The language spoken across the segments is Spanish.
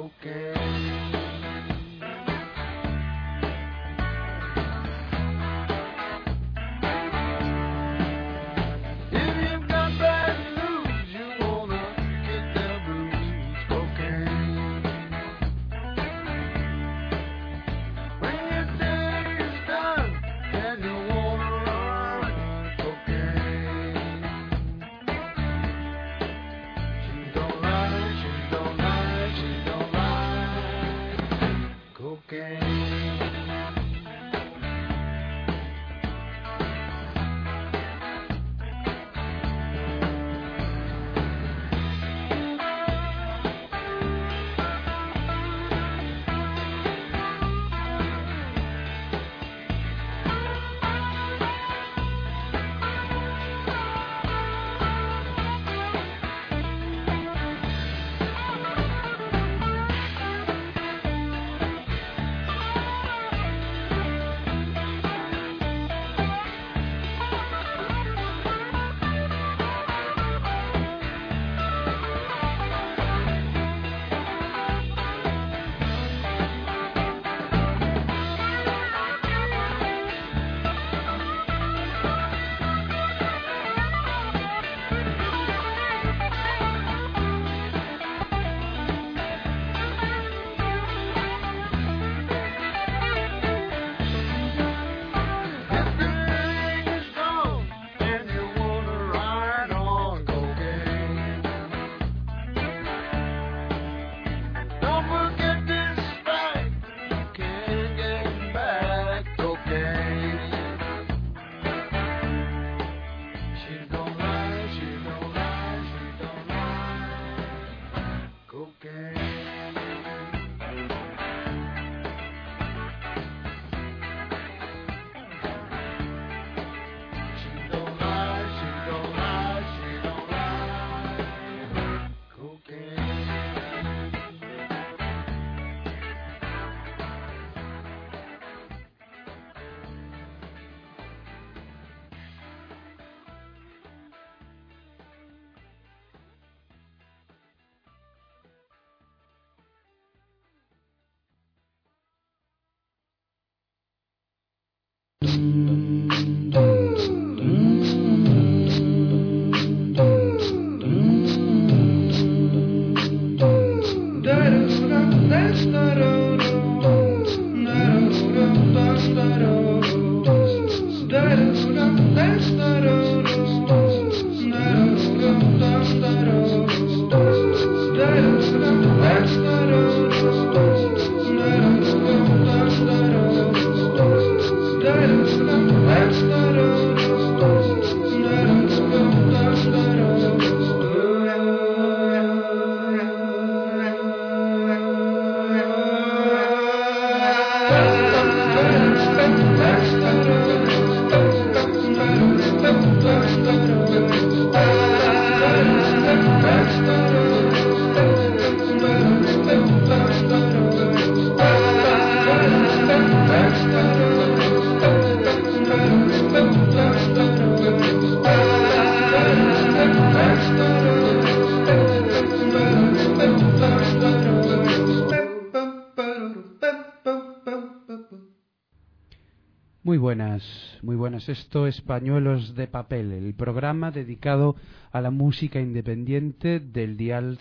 Muy buenas. Esto es Pañuelos de Papel, el programa dedicado a la música independiente del dial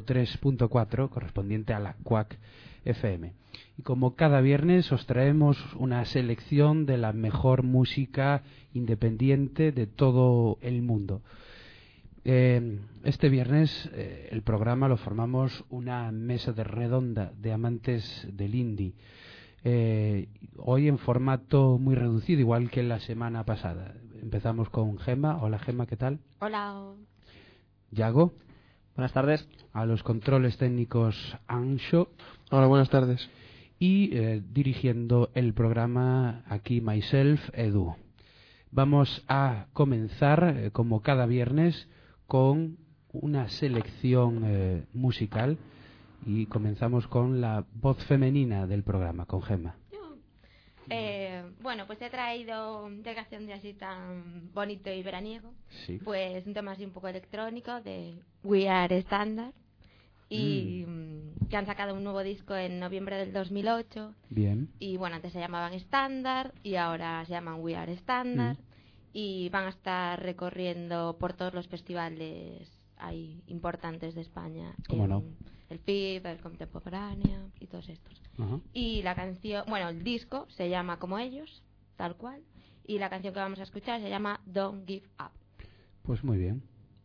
103.4, correspondiente a la CUAC FM. Y como cada viernes os traemos una selección de la mejor música independiente de todo el mundo. Este viernes el programa lo formamos una mesa de redonda de amantes del indie. Hoy en formato muy reducido, igual que la semana pasada. Empezamos con Gemma. Hola Gemma, ¿qué tal? Hola. Yago. Buenas tardes. A los controles técnicos Anxo. Hola, buenas tardes. Y dirigiendo el programa aquí myself, Edu. Vamos a comenzar, como cada viernes, con una selección musical. Y comenzamos con la voz femenina del programa, con Gemma. Bueno, pues he traído de canción de así tan bonito y veraniego. Sí. Pues un tema así un poco electrónico de We Are Standard. y que han sacado un nuevo disco en noviembre del 2008. Bien. Y bueno, antes se llamaban Standard y ahora se llaman We Are Standard. Y van a estar recorriendo por todos los festivales ahí importantes de España. ¿Cómo no? El FIB, el Contemporánea y todos estos. Ajá. Y la canción, bueno, el disco se llama como ellos, tal cual. Y la canción que vamos a escuchar se llama Don't Give Up. Pues muy bien.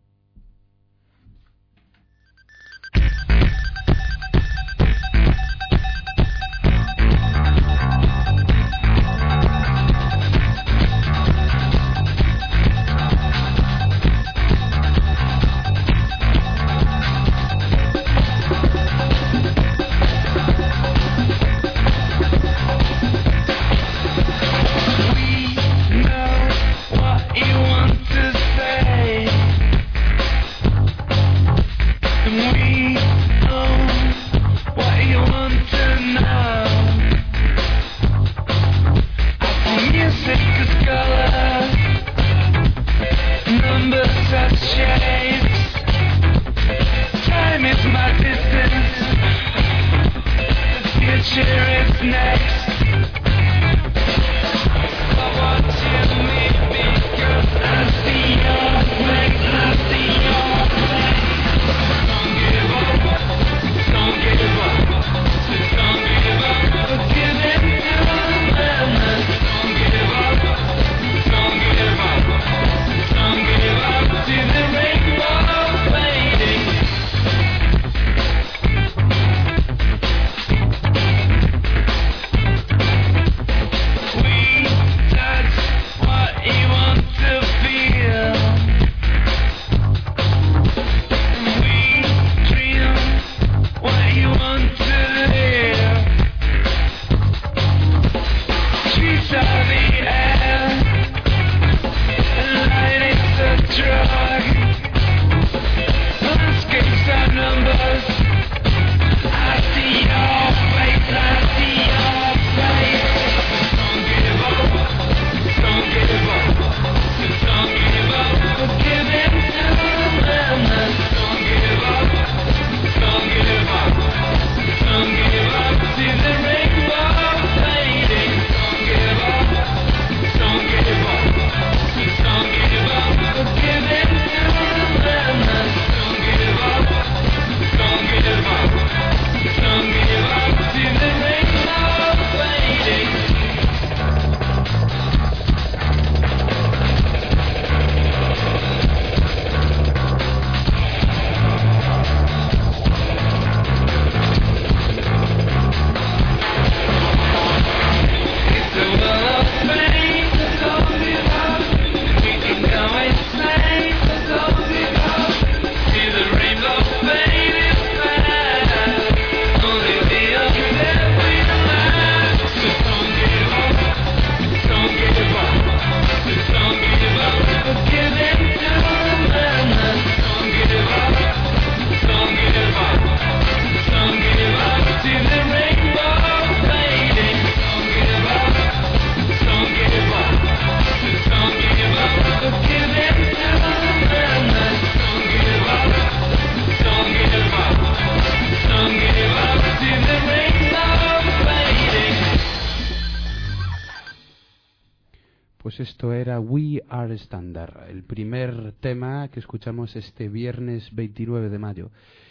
Pues esto era We Are Standard, el primer tema que escuchamos este viernes 29 de mayo.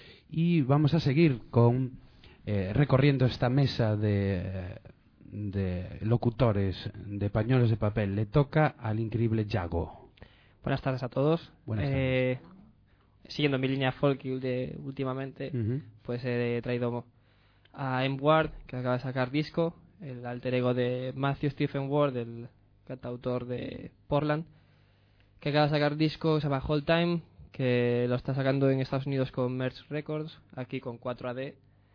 Y vamos a seguir con recorriendo esta mesa de locutores de pañuelos de papel. Le toca al increíble Yago. Buenas tardes a todos. Buenas tardes. Siguiendo mi línea folk de últimamente, pues he traído a M. Ward, que acaba de sacar disco, el alter ego de Matthew Stephen Ward, el cantautor de Portland, que acaba de sacar disco, se llama Whole Time, que lo está sacando en Estados Unidos con Merch Records, aquí con 4AD,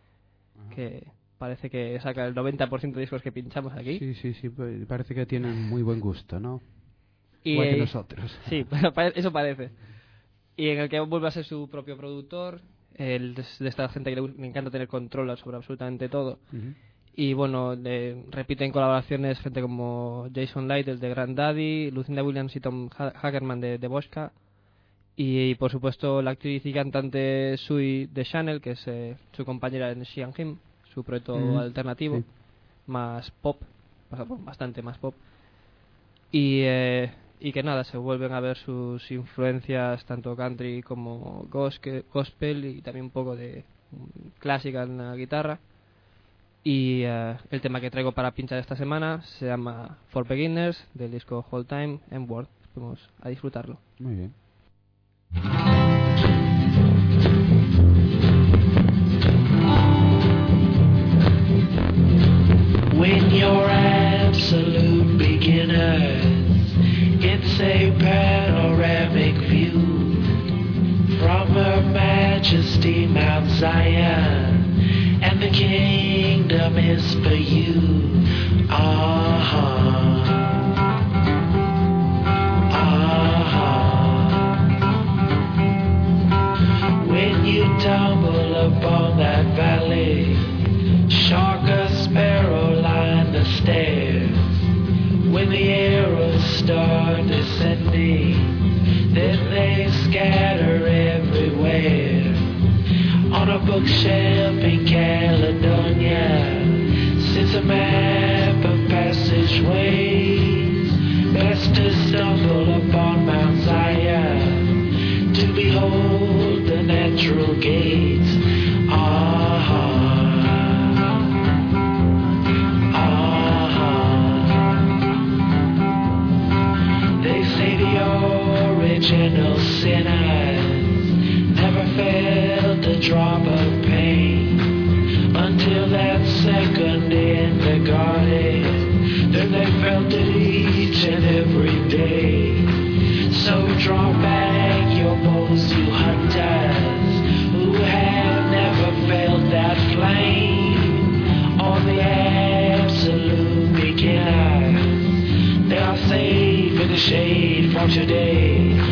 que parece que saca el 90% de discos que pinchamos aquí. Sí, parece que tienen muy buen gusto, ¿no? Y, igual que nosotros. Sí, eso parece. Y en el que vuelve a ser su propio productor, de esta gente que le encanta tener control sobre absolutamente todo. Y bueno, repiten colaboraciones gente como Jason Light, el de Grandaddy, Lucinda Williams y Tom Hagerman de Bosca. Y por supuesto la actriz y cantante Sui de Chanel, que es su compañera en Xiang Him, su proyecto alternativo, más pop, bastante más pop. Y que nada, se vuelven a ver sus influencias tanto country como gospel y también un poco de clásica en la guitarra. Y el tema que traigo para pinchar esta semana se llama For Beginners, del disco Whole Time and World. Vamos a disfrutarlo. Muy bien. When you're absolute beginners, it's a panoramic view from Her Majesty Mount Zion, and the kingdom is for you. When you tumble upon that valley, shark or sparrow line the stairs. When the arrows start descending, then they scatter everywhere. On a bookshelf in Caledonia sits a map of passageways. Best to stumble upon Mount Zion to behold the natural gates. They say the original sinners never felt a drop of pain until that second in the garden. Then they felt it each and every day. So draw back your bows, you hunters who have never felt that flame. On the absolute beginners, they are safe in the shade for today.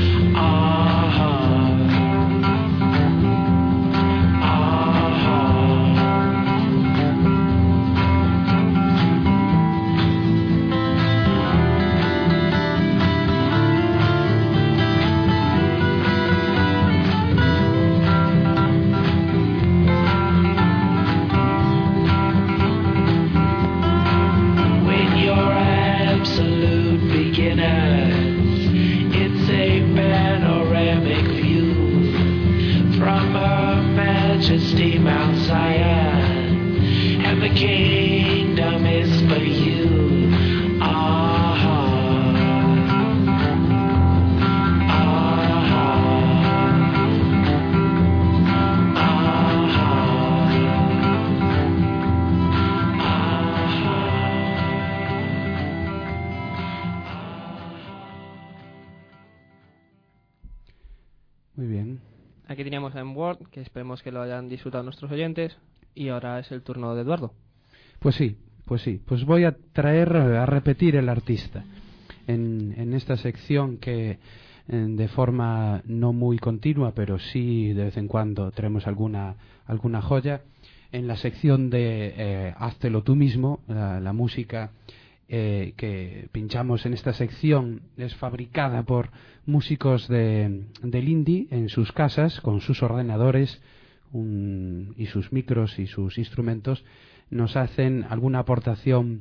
Muy bien. Aquí teníamos a M-Word, que esperemos que lo hayan disfrutado nuestros oyentes, y ahora es el turno de Eduardo. Pues sí. Pues voy a repetir el artista en esta sección que de forma no muy continua, pero sí de vez en cuando traemos alguna joya. En la sección de Háztelo tú mismo, la música que pinchamos en esta sección es fabricada por músicos del indie en sus casas con sus ordenadores y sus micros y sus instrumentos. Nos hacen alguna aportación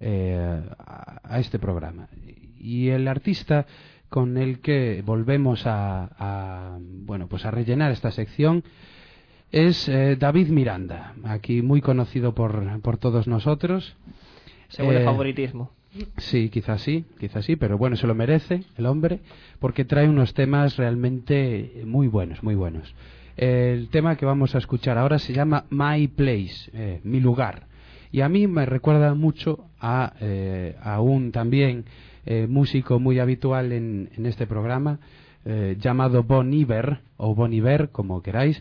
a este programa, y el artista con el que volvemos a rellenar esta sección es David Miranda, aquí muy conocido por todos nosotros. Según el favoritismo. Sí, quizás sí, pero bueno, se lo merece el hombre, porque trae unos temas realmente muy buenos. El tema que vamos a escuchar ahora se llama My Place, mi lugar, y a mí me recuerda mucho a un también músico muy habitual en este programa, llamado Bon Iver, o Bon Iver, como queráis.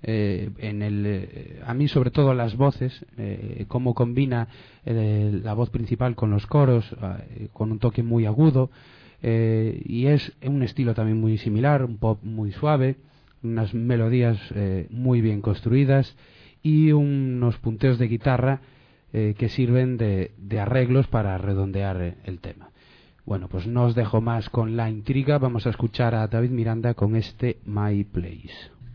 A mí sobre todo las voces, cómo combina la voz principal con los coros, con un toque muy agudo, y es un estilo también muy similar, un pop muy suave, unas melodías muy bien construidas y unos punteos de guitarra que sirven de arreglos para redondear el tema. Bueno, pues no os dejo más con la intriga. Vamos a escuchar a David Miranda con este My Place.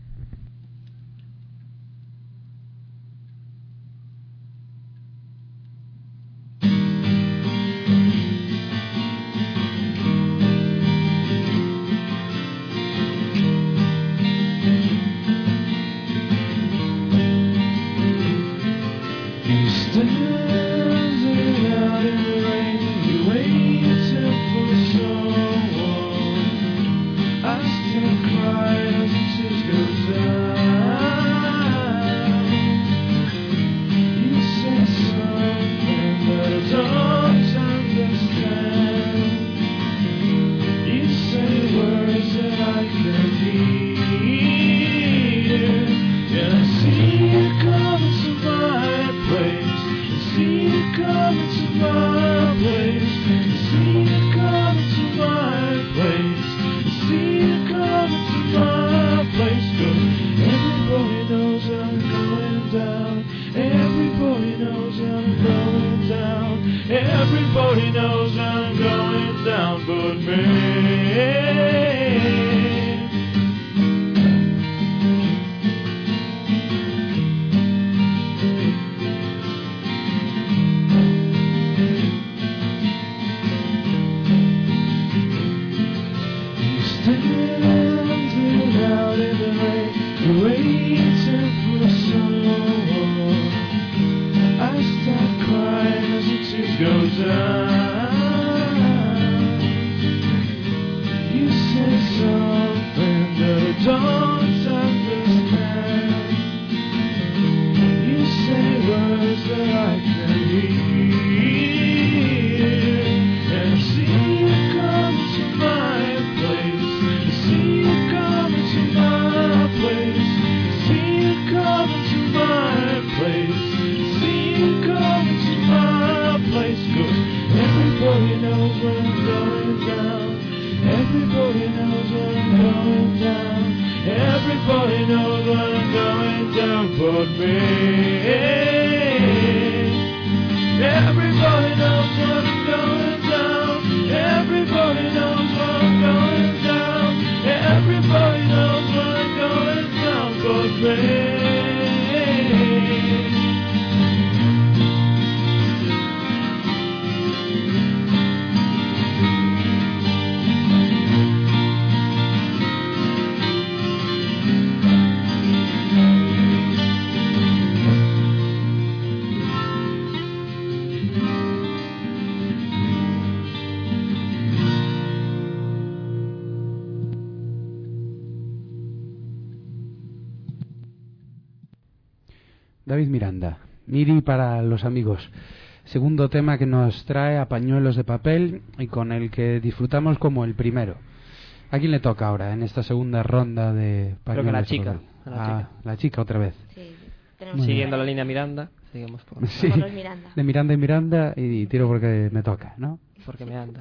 David Miranda, Miri para los amigos. Segundo tema que nos trae a Pañuelos de Papel y con el que disfrutamos como el primero. ¿A quién le toca ahora en esta segunda ronda de Pañuelos la de chica, Papel? a la chica. La chica otra vez. Sí, siguiendo la línea Miranda, seguimos por... Sí, Somos los Miranda. de Miranda y Miranda y tiro porque me toca, ¿no? Porque me anda.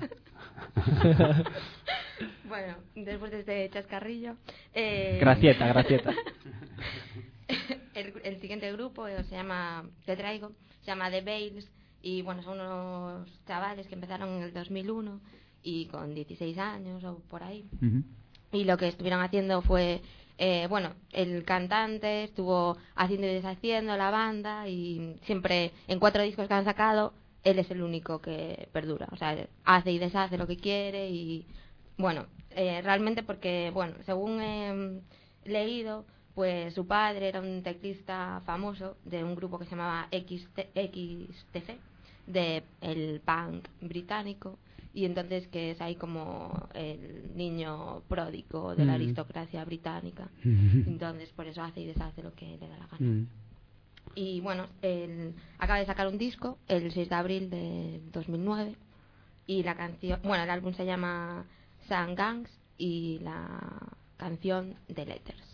Bueno, después de este chascarrillo... Gracieta. El siguiente grupo que traigo se llama The Veils y bueno, son unos chavales que empezaron en el 2001 y con 16 años o por ahí. Uh-huh. Y lo que estuvieron haciendo fue, el cantante estuvo haciendo y deshaciendo la banda y siempre en 4 discos que han sacado, él es el único que perdura. O sea, hace y deshace lo que quiere y bueno, realmente porque, bueno, según he leído, pues su padre era un teclista famoso de un grupo que se llamaba XTC, de el punk británico, y entonces que es ahí como el niño pródigo de la aristocracia británica. Entonces por eso hace y deshace lo que le da la gana. Y bueno, él acaba de sacar un disco el 6 de abril de 2009 y la canción, bueno, el álbum se llama Sun Gangs y la canción The Letters.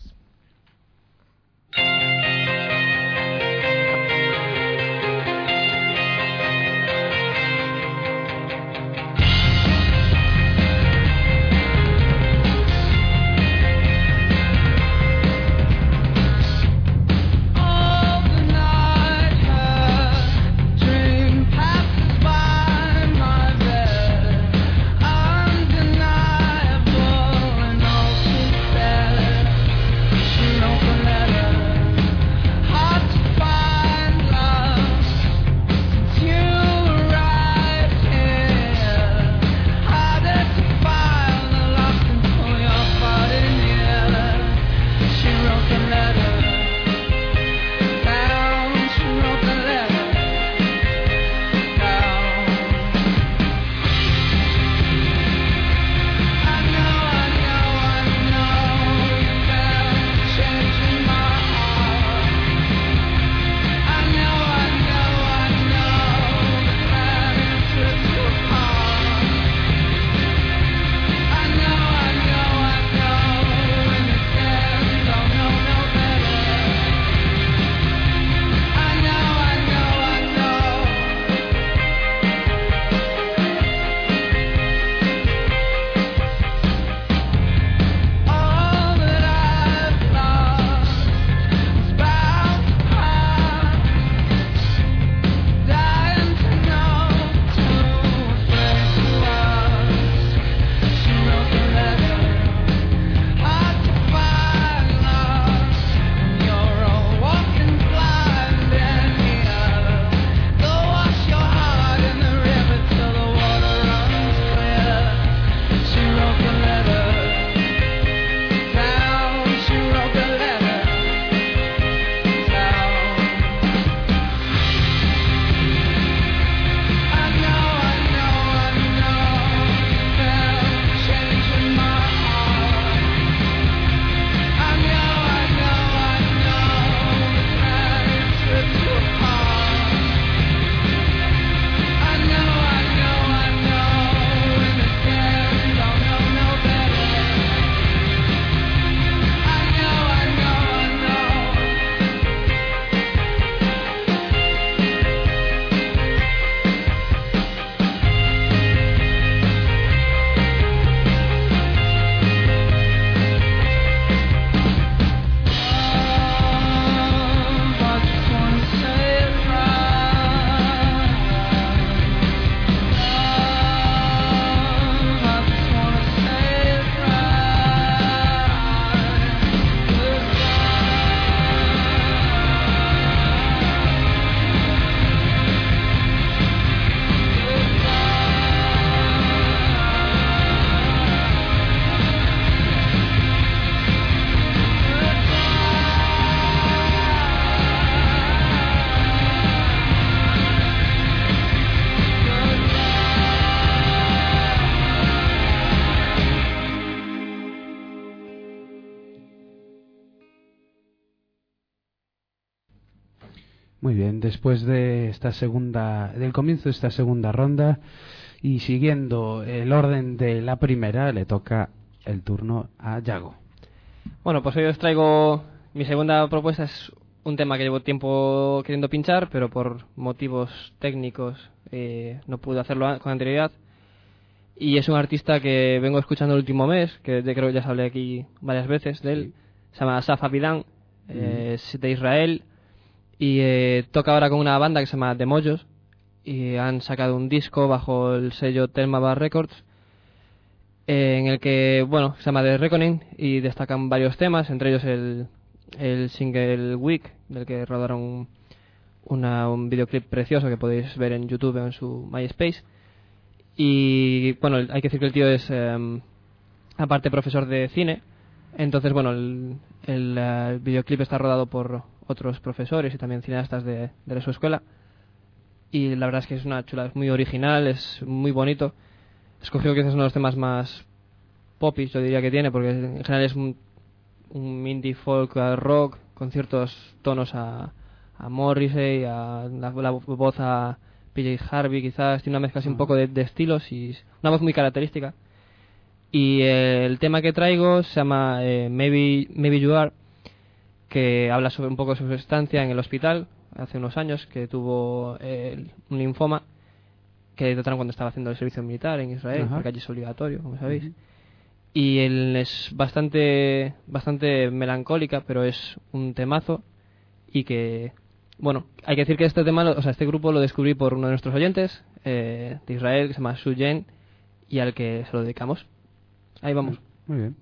Muy bien, después de del comienzo de esta segunda ronda y siguiendo el orden de la primera, le toca el turno a Yago. Bueno, pues hoy os traigo mi segunda propuesta. Es un tema que llevo tiempo queriendo pinchar, pero por motivos técnicos no pude hacerlo con anterioridad. Y es un artista que vengo escuchando el último mes, que creo que ya os hablé aquí varias veces de él. Se llama Asaf Avidan, es de Israel. Y toca ahora con una banda que se llama The Mojos, y han sacado un disco bajo el sello Thelma Bar Records, en el que, bueno, se llama The Reckoning, y destacan varios temas, entre ellos el single Week, del que rodaron un videoclip precioso que podéis ver en YouTube o en su MySpace. Y bueno, hay que decir que el tío es aparte profesor de cine. Entonces, bueno, el videoclip está rodado por otros profesores y también cineastas de su escuela. Y la verdad es que es una chula, es muy original, es muy bonito. He escogido quizás uno de los temas más popis, yo diría que tiene, porque en general es un indie folk rock con ciertos tonos a Morrissey, a la voz a PJ Harvey, quizás tiene una mezcla así un poco de estilos y una voz muy característica. Y el tema que traigo se llama Maybe You Are, que habla sobre un poco sobre su estancia en el hospital hace unos años, que tuvo un linfoma que trataron cuando estaba haciendo el servicio militar en Israel, porque allí es obligatorio, como sabéis. Y él es bastante melancólica, pero es un temazo. Y que, bueno, hay que decir que este tema, este grupo lo descubrí por uno de nuestros oyentes de Israel, que se llama Su Jen, y al que se lo dedicamos. Ahí vamos. Muy bien.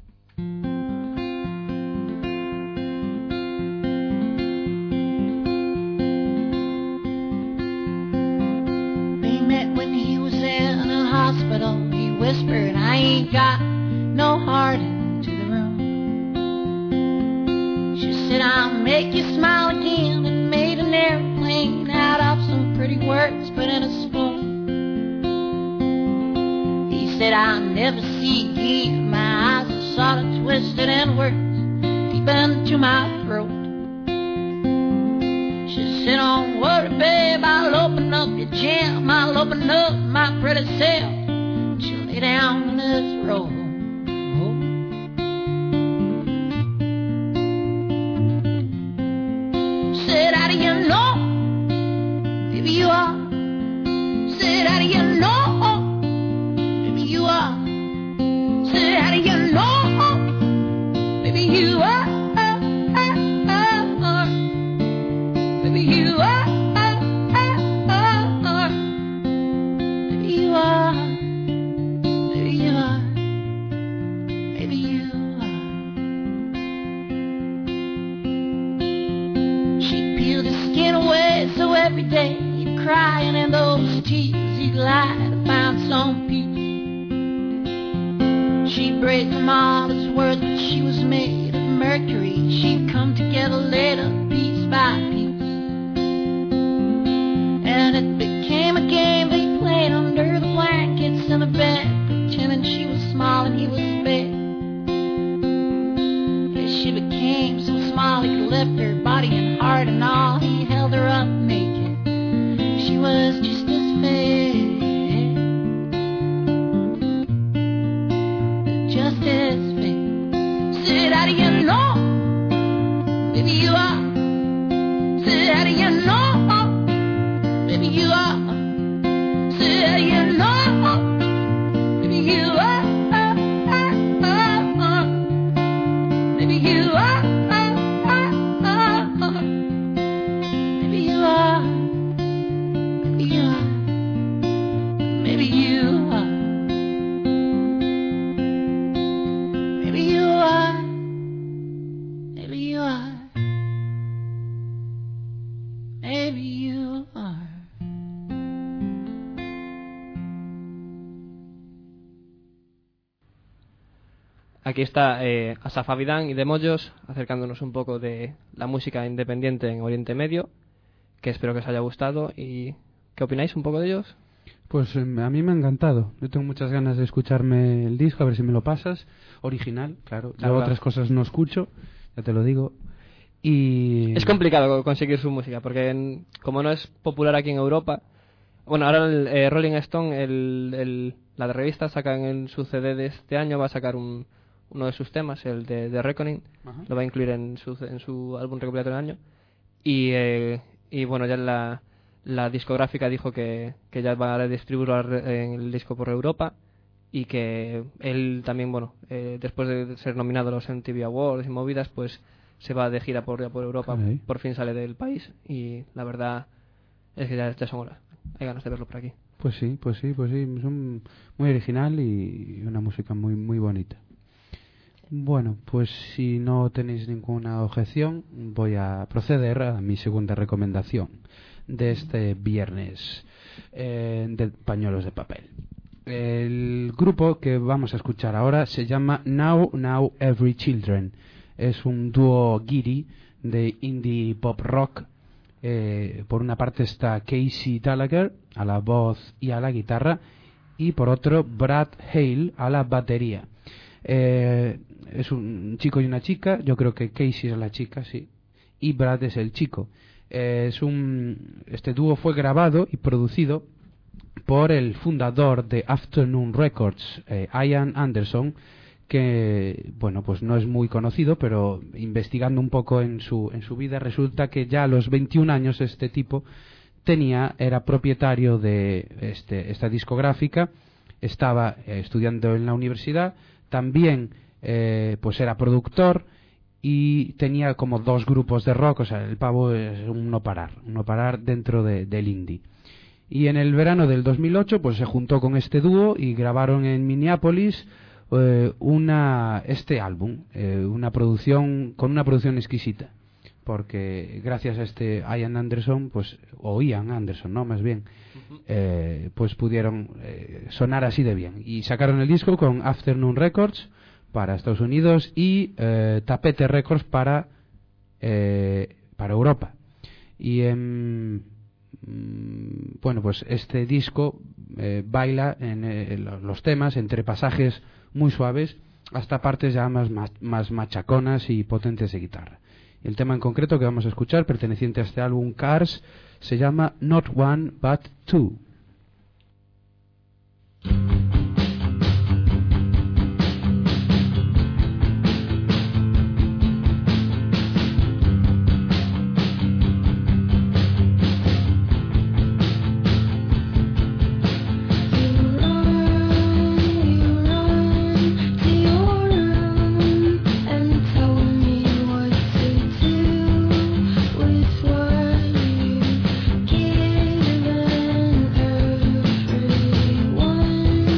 They met when he was in a hospital. He whispered, I ain't got no heart into the room. She said, I'll make you smile again, and made an airplane out of some pretty words put in a spoon. Said I'll never see again. My eyes are sort of twisted and words deep into my throat. She said, don't worry, babe, I'll open up your jam. I'll open up my pretty self. She'll lay down on this road. Said, how do you know? Maybe you are. Said, how do you know? You are. Say, how do you know? Maybe you are. Maybe you are. Maybe you are. Maybe you are. Maybe you are. She peeled his skin away, so every day he'd cry, and in those tears he'd lie to find some peace. She'd break from all his words, but she was made of mercury. She'd come together later, piece by piece. And it became a game they played under the blankets in the bed, pretending she was small and he was big. And she became so small he could lift her body and heart and all. He held her up naked. She was just as fake. Just as fake. Said, how do you know? Maybe you are. Said, how do you know? Maybe you are. Said, how do you know? Maybe you are. Maybe you are. Maybe you are. Maybe you are. Maybe you are. Maybe you are. Maybe you are. Maybe you are. Aquí está Asaf Avidan y The Mojos, acercándonos un poco de la música independiente en Oriente Medio, que espero que os haya gustado. ¿Y qué opináis un poco de ellos? Pues a mí me ha encantado. Yo tengo muchas ganas de escucharme el disco, a ver si me lo pasas. Original, claro. Yo Claro. otras cosas no escucho, ya te lo digo. Y es complicado conseguir su música, porque como no es popular aquí en Europa, bueno, ahora el Rolling Stone, la revista, saca en su CD de este año, va a sacar uno de sus temas, el de Reckoning, lo va a incluir en su álbum recopilatorio del año, y bueno, ya la discográfica dijo que ya va a distribuir el disco por Europa, y que él también, bueno, después de ser nominado a los MTV Awards y movidas, pues se va de gira por Europa. Okay. Por fin sale del país, y la verdad es que ya son horas. Hay ganas de verlo por aquí. Pues sí. Es muy original y una música muy, muy bonita. Bueno, pues si no tenéis ninguna objeción, voy a proceder a mi segunda recomendación de este viernes de Pañuelos de Papel. El grupo que vamos a escuchar ahora se llama Now Every Children. Es un dúo guiri de indie pop rock. Por una parte está Casey Gallagher a la voz y a la guitarra, y por otro Brad Hale a la batería. Es un chico y una chica. Yo creo que Casey es la chica, sí, y Brad es el chico. Este dúo fue grabado y producido por el fundador de Afternoon Records, Ian Anderson, que bueno, pues no es muy conocido, pero investigando un poco en su vida, resulta que ya a los 21 años este tipo era propietario de esta discográfica, estaba estudiando en la universidad, también pues era productor, y tenía como 2 grupos de rock. O sea, el pavo es un no parar dentro del indie. Y en el verano del 2008 pues se juntó con este dúo y grabaron en Minneapolis este álbum, con una producción exquisita, porque gracias a Ian Anderson, pues, o Ian Anderson, no, más bien, pues pudieron sonar así de bien, y sacaron el disco con Afternoon Records para Estados Unidos y Tapete Records para Europa. Y bueno, pues este disco baila en los temas entre pasajes muy suaves hasta partes ya más machaconas y potentes de guitarra. El tema en concreto que vamos a escuchar, perteneciente a este álbum Cars, se llama Not One But Two. One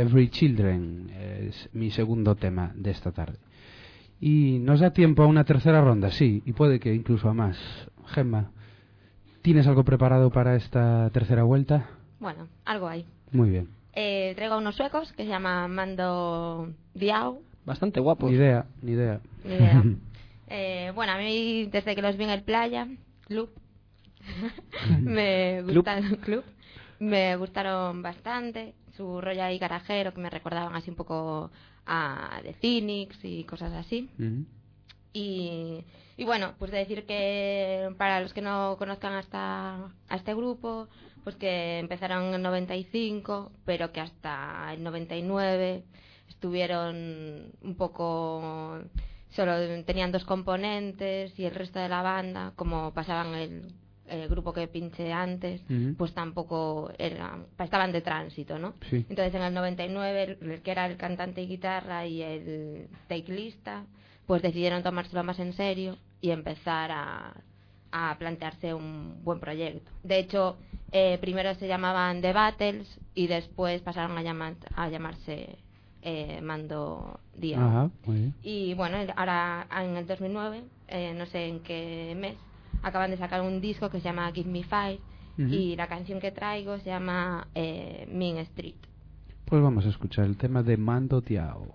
Every Children es mi segundo tema de esta tarde. Y nos da tiempo a una tercera ronda, sí, y puede que incluso a más. Gemma, ¿tienes algo preparado para esta tercera vuelta? Bueno, algo hay. Muy bien. Traigo a unos suecos que se llaman Mando Diao. Bastante guapos. Ni idea. Ni idea. Bueno, a mí desde que los vi en el Playa Club me gustaron bastante. Su rollo ahí garajero, que me recordaban así un poco a The Cynics y cosas así. Y bueno, pues de decir que para los que no conozcan a este grupo, pues que empezaron en el 95, pero que hasta el 99 estuvieron un poco... Solo tenían 2 componentes y el resto de la banda, como pasaban el grupo que pinché antes, pues tampoco estaban de tránsito, ¿no? Sí. Entonces en el 99 el que era el cantante y guitarra y el teclista pues decidieron tomárselo más en serio y empezar a plantearse un buen proyecto. De hecho, primero se llamaban The Battles y después pasaron a llamarse Mando Diao. Ajá, muy bien. Y bueno, ahora en el 2009, no sé en qué mes, acaban de sacar un disco que se llama Give Me Five y la canción que traigo se llama Mean Street. Pues vamos a escuchar el tema de Mando Diao.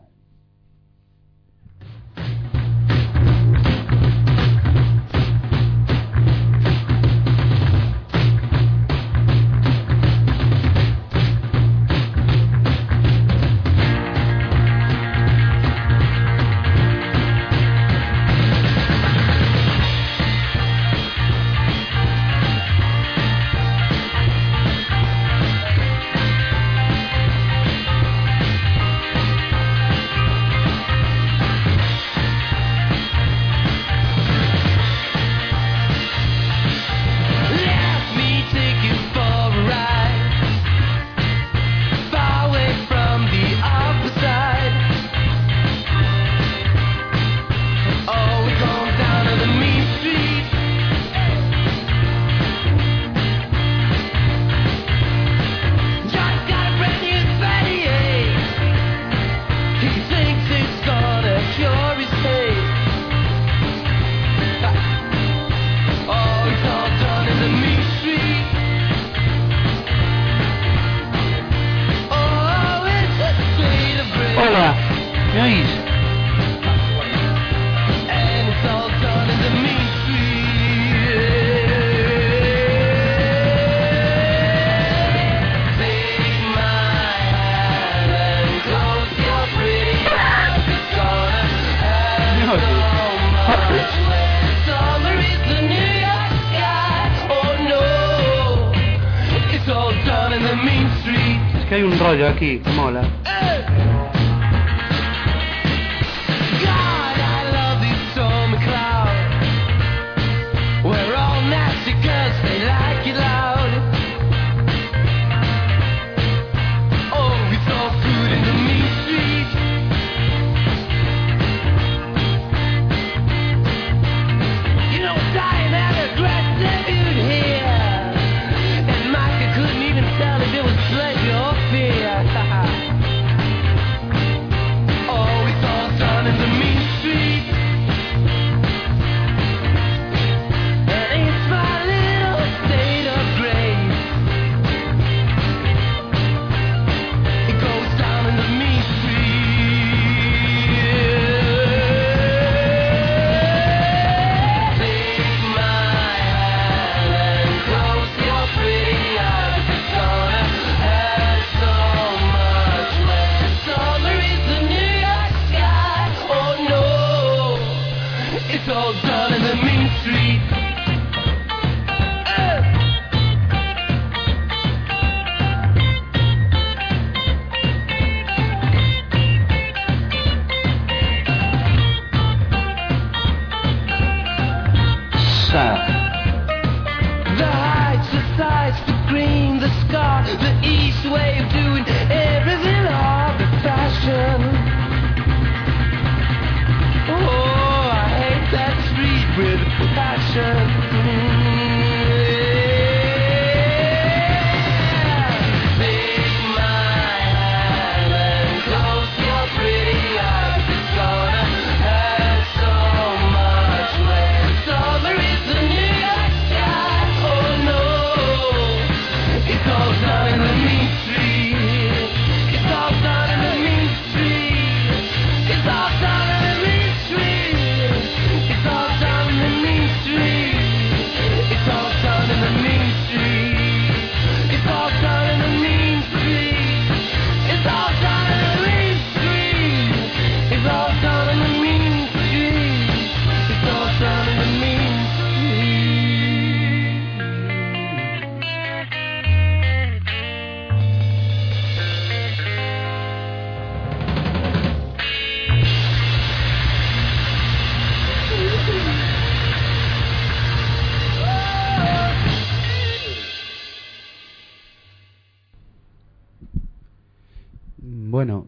Es que hay un rollo aquí que mola.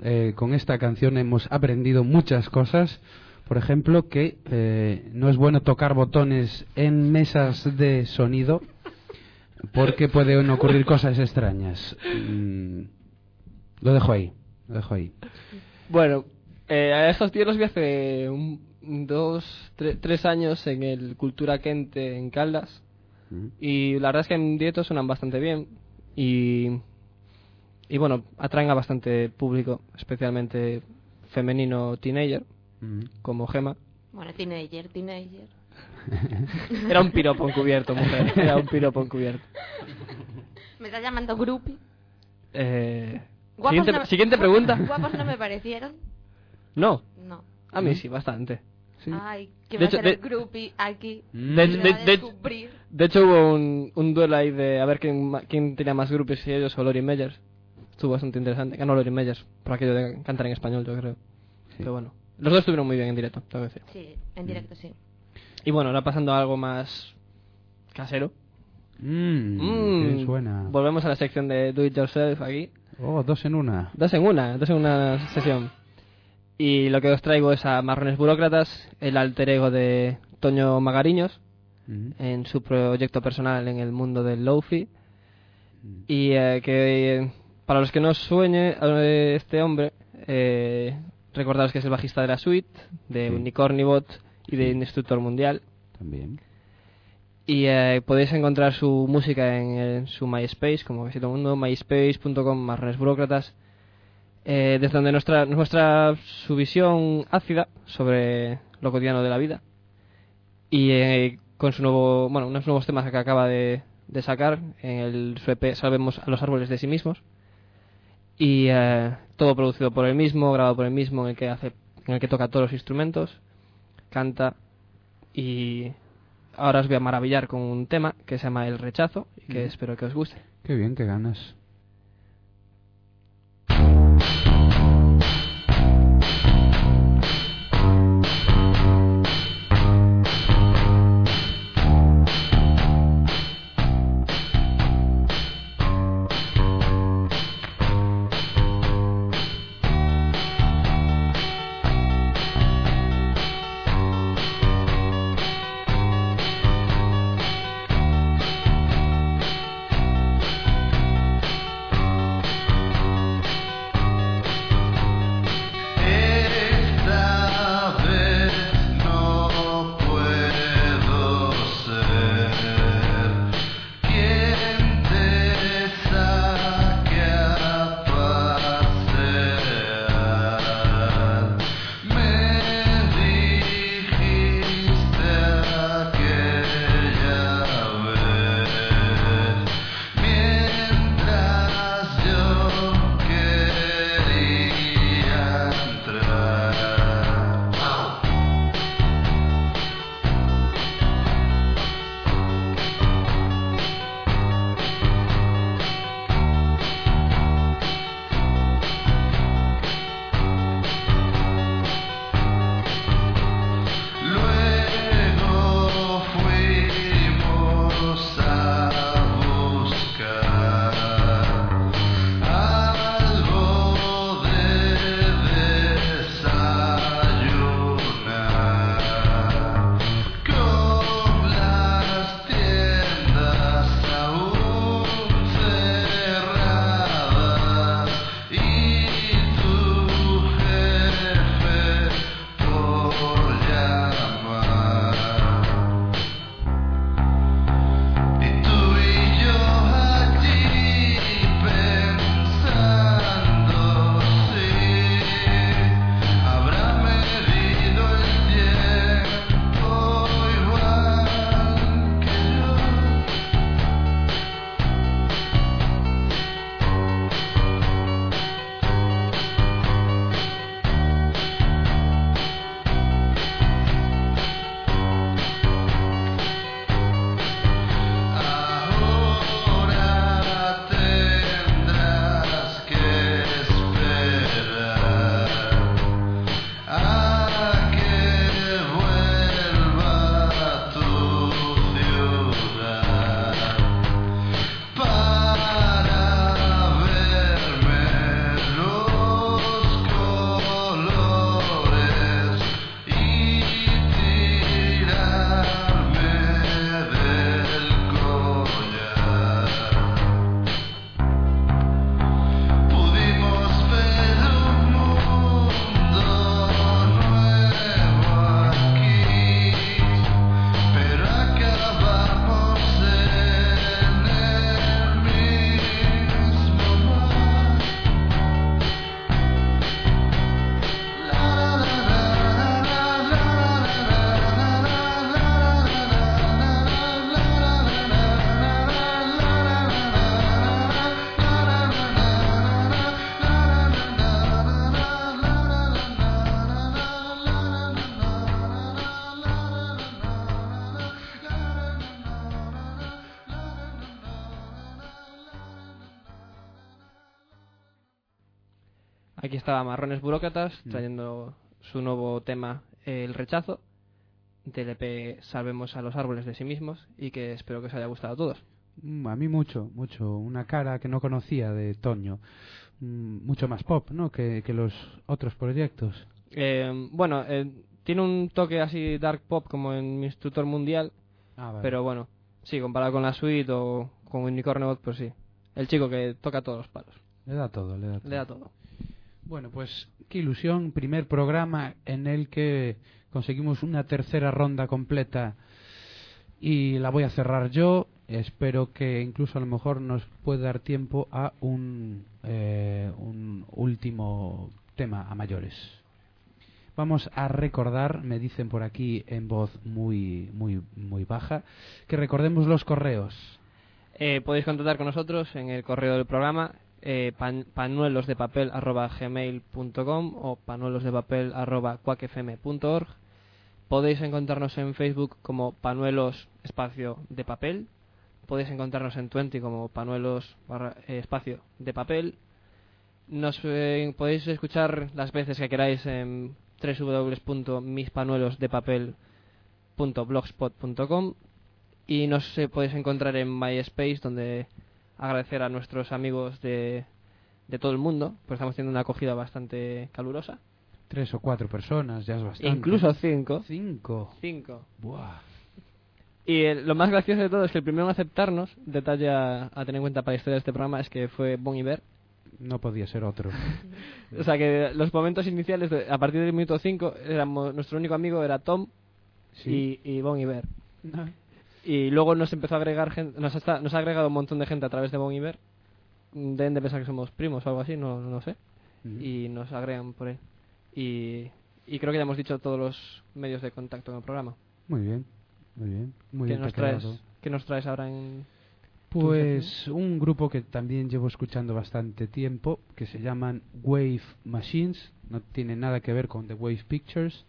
con esta canción hemos aprendido muchas cosas. Por ejemplo, que no es bueno tocar botones en mesas de sonido porque pueden ocurrir cosas extrañas. Lo dejo ahí. Bueno, a estos tíos los vi hace 3 años en el Cultura Kente en Caldas. Y la verdad es que en directo suenan bastante bien. Y bueno, atraen a bastante público, especialmente femenino teenager, como Gema. Bueno, teenager. Era un piropo encubierto, mujer. Era un piropo encubierto. ¿Me estás llamando groupie? Siguiente pregunta. ¿Guapos no me parecieron? No. No. A mí sí, bastante. Sí. Ay, que De va a hecho, ser el groupie aquí. De hecho hubo un duelo ahí de a ver quién tenía más grupos, si ellos o Lori Meyers. Estuvo bastante interesante. Ganó Lori Meyers por aquello de cantar en español, yo creo. Sí. Pero bueno, los dos estuvieron muy bien en directo, tengo que decir. Sí, en directo sí. Y bueno, ahora pasando a algo más casero. Qué suena. Volvemos a la sección de Do It Yourself aquí. Oh, dos en una sesión. Y lo que os traigo es a Marrones Burócratas, el alter ego de Toño Magariños, en su proyecto personal en el mundo del lo-fi. Y que para los que no os sueñe este hombre, recordaros que es el bajista de La Suite, de Unicornibot y de Instructor Mundial. También. Y podéis encontrar su música en su MySpace, como casi todo el mundo, myspace.com Marrones Burócratas, desde donde nos muestra su visión ácida sobre lo cotidiano de la vida. Y con su unos nuevos temas que acaba de sacar en su EP Salvemos a los árboles de sí mismos. Y todo producido por él mismo, grabado por él mismo, en el que toca todos los instrumentos, canta. Y ahora os voy a maravillar con un tema que se llama El Rechazo y que espero que os guste. Qué bien, qué ganas. aquí estaba Marrones Burócratas trayendo su nuevo tema, El Rechazo, del EP Salvemos a los árboles de sí mismos, y que espero que os haya gustado a todos. A mí mucho. Una cara que no conocía de Toño. Mucho más pop, ¿no? Que los otros proyectos. Tiene un toque así dark pop como en Mi Instructor Mundial, Vale. pero bueno, sí, comparado con La Suite o con Unicornio Bot, pues sí. El chico que toca todos los palos. Le da todo. Le da todo. Bueno, pues qué ilusión. Primer programa en el que conseguimos una tercera ronda completa y la voy a cerrar yo. Espero que incluso a lo mejor nos pueda dar tiempo a un último tema a mayores. Vamos a recordar, me dicen por aquí en voz muy baja, que recordemos los correos. Podéis contactar con nosotros en el correo del programa, panuelosdepapel@gmail.com o panuelosdepapel@quackfm.org. Podéis encontrarnos en Facebook como Panuelos espacio de papel. Podéis encontrarnos en Twenty como Panuelos espacio de papel. Nos podéis escuchar las veces que queráis en www.mispanuelosdepapel.blogspot.com y nos podéis encontrar en MySpace, donde agradecer a nuestros amigos de todo el mundo, pues estamos teniendo una acogida bastante calurosa. 3 o 4 personas, ya es bastante. Incluso 5. 5. Buah. Y lo más gracioso de todo es que el primero en aceptarnos, detalle a tener en cuenta para la historia de este programa, es que fue Bon Iver. No podía ser otro. O sea que los momentos iniciales, a partir del minuto 5, nuestro único amigo era Tom y Bon Iver. No. Y luego nos empezó a agregar gente, nos ha agregado un montón de gente a través de Bon Iver. Deben de pensar que somos primos o algo así, no sé. Y nos agregan por él. Y creo que ya hemos dicho todos los medios de contacto en el programa. Muy bien. ¿Qué nos traes ahora en...? Pues un grupo que también llevo escuchando bastante tiempo, que se llaman Wave Machines, no tiene nada que ver con The Wave Pictures,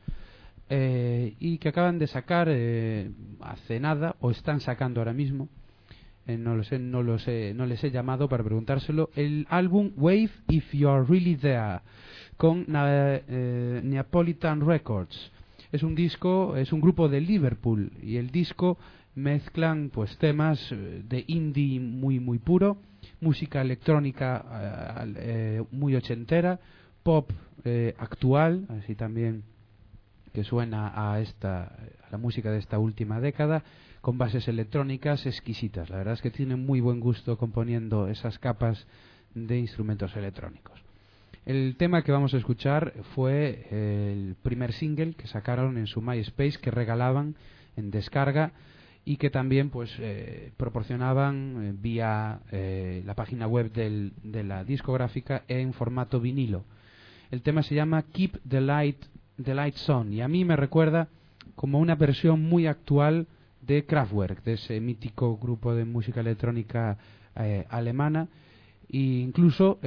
y que acaban de sacar hace nada, o están sacando ahora mismo, no les he llamado para preguntárselo, el álbum Wave If You Are Really There, con Neapolitan Records. Es un grupo de Liverpool, y el disco mezclan pues temas de indie muy puro, música electrónica muy ochentera, pop actual, así también que suena a la música de esta última década, con bases electrónicas exquisitas. La verdad es que tienen muy buen gusto componiendo esas capas de instrumentos electrónicos. El tema que vamos a escuchar fue el primer single que sacaron en su MySpace, que regalaban en descarga y que también pues proporcionaban vía la página web de la discográfica en formato vinilo. El tema se llama Keep the Lights On, y a mí me recuerda como una versión muy actual de Kraftwerk, de ese mítico grupo de música electrónica alemana, e incluso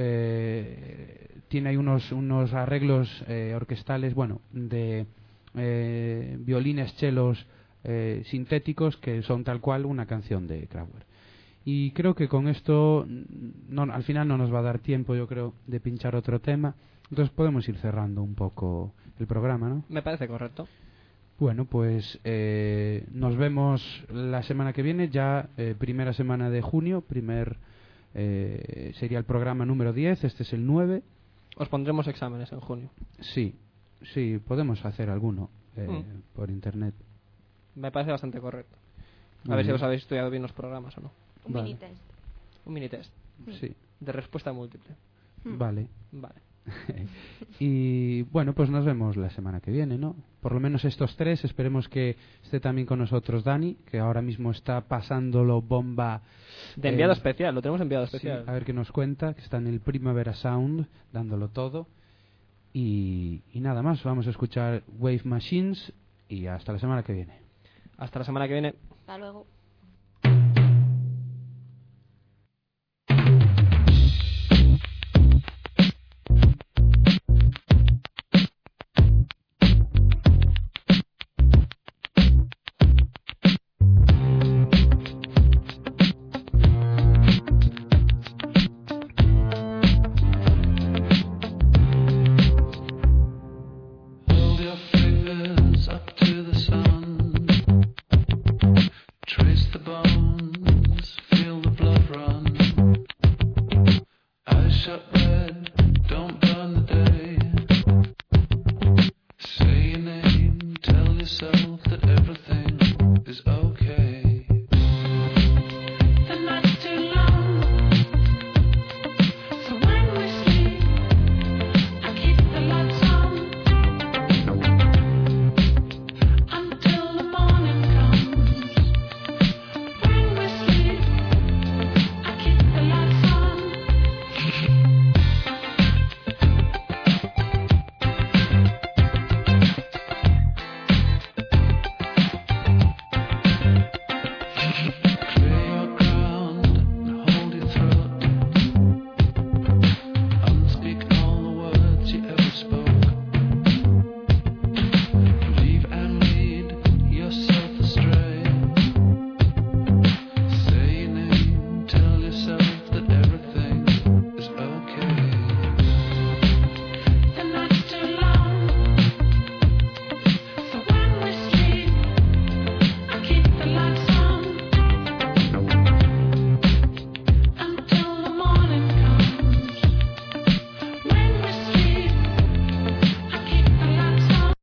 tiene ahí unos arreglos orquestales, de violines, chelos sintéticos, que son tal cual una canción de Kraftwerk. Y creo que con esto al final no nos va a dar tiempo, yo creo, de pinchar otro tema, entonces podemos ir cerrando un poco el programa, ¿no? Me parece correcto. Bueno, pues nos vemos la semana que viene, ya primera semana de junio, sería el programa número 10, este es el 9. Os pondremos exámenes en junio. Sí, podemos hacer alguno por internet. Me parece bastante correcto. Muy a ver bien. si os habéis estudiado bien los programas o no. Un Vale. mini test. Un mini test Sí, de respuesta múltiple. vale. Vale. Y bueno, pues nos vemos la semana que viene, ¿no? Por lo menos estos 3, esperemos que esté también con nosotros Dani, que ahora mismo está pasándolo bomba. De enviado especial, lo tenemos enviado Sí, especial. a ver qué nos cuenta, que está en el Primavera Sound, dándolo todo. Y nada más, vamos a escuchar Wave Machines y hasta la semana que viene. Hasta la semana que viene. Hasta luego. shoulders up to